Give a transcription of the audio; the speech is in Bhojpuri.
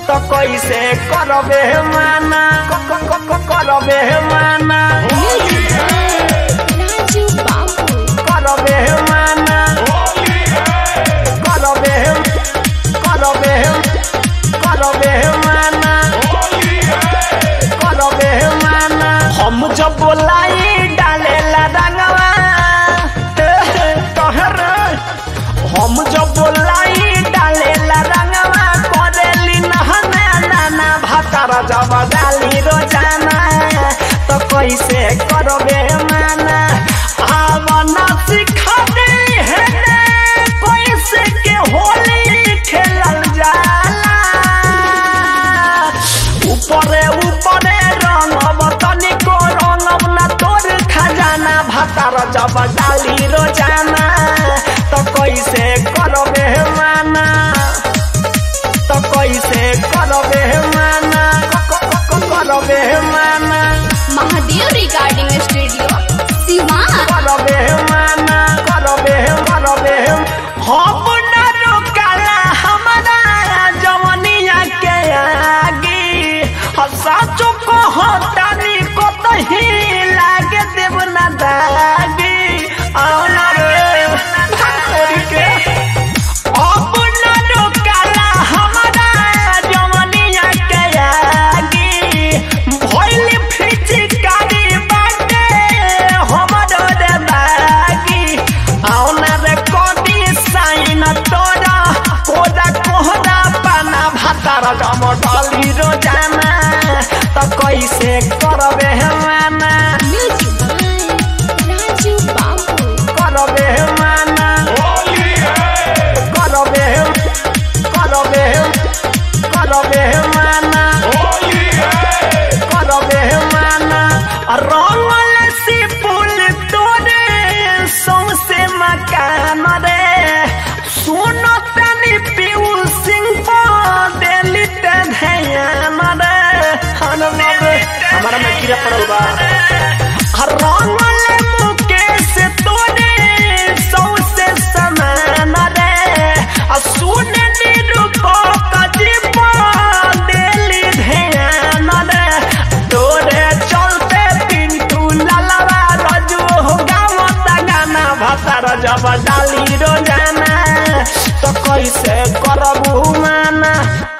तो कैसे करबे माना करबे माना राजू बाबू करबे माना करबे माना करबे माना हम जब बोलाई डालेला रंगवा तोहर हम जब बोलाई डालेला रंगवा करेली नहना नाना भातार जब डाली रोजाना तो कैसे करबे माना आवना सिखा दे है कैसे के होली खेलल जाला ऊपरे ऊपरे रंगब तनिको रंगब ना तोर खजाना भातार जब डाली रोजाना तो कैसे करबे माना तो कैसे करबे माना करबे माना महादेव रिकॉर्डिंग स्टूडियो सिवान करबे माना करबे हम ना रोकाला हमारा जवनिया के आगे साचो को हटानी को तही लागे देव ना दागी आना रे छोड़ के अब ना रोकाला हमारा जवनिया के आगे भइल फिचकारी बाटे हमरो रे बागी आना रे कोडी साइन तोरा कोदा कोहरा पाना भातार जम डाली रोजाना तो कैसे करबे माना म्यूजिक बाय राजू बाबू करबे माना करबे माना करबे माना रंगल सी फूल तोरे सौसे मकान रे सुनो तनी पीऊ सिंह को दिली ते ध्यान रे हमारा में कीड़ा पड़ल बा रंगल मुकेश तोरे सौसे समान रे सुने निरूप कजीब दिली ध्यान रे तोरे चलते पिंटू लालवा रजू गावत गाना भातार जब डाली रोजाना तो कैसे करबू माना